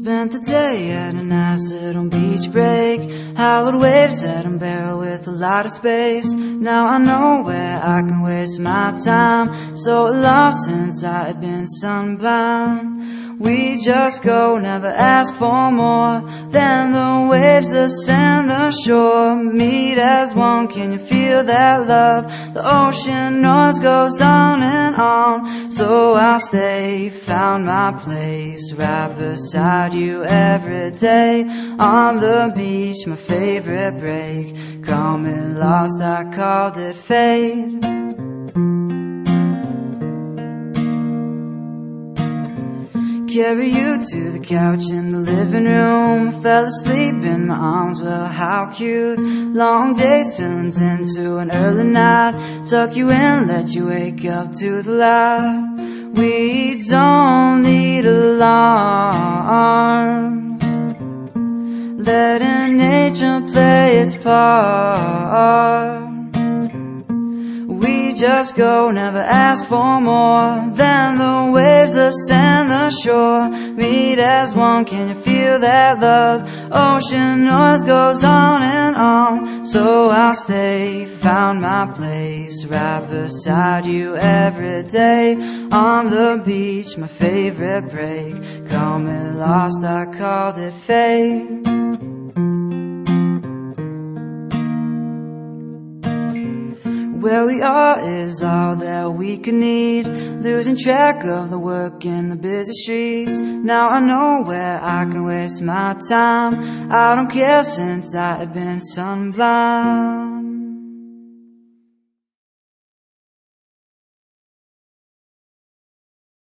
Spent the day at a nice little beach break. Howled waves at them barrel with a lot of space. Now I know where I can waste my time. So lost since I had been sunblind. We just go, never ask for more. Then the waves ascend the shore. Meet as one, can you feel that love? The ocean noise goes on and on. So I'll stay, found my place right beside you every day. On the beach, my favorite break. Call me lost, I called it fate. Carry you to the couch in the living room. Fell asleep in my arms, well how cute. Long days turns into an early night. Tuck you in, let you wake up to the light. We don't need alarms. Letting nature play its part. We just go, never ask for more. Then the waves ascend the shore. Meet as one, can you feel that love? Ocean noise goes on and on. So I'll stay, found my place right beside you every day. On the beach, my favorite break. Call me lost, I called it fate. Where we are is all that we could need. Losing track of the work in the busy streets. Now I know where I can waste my time. I don't care since I have been sunblind.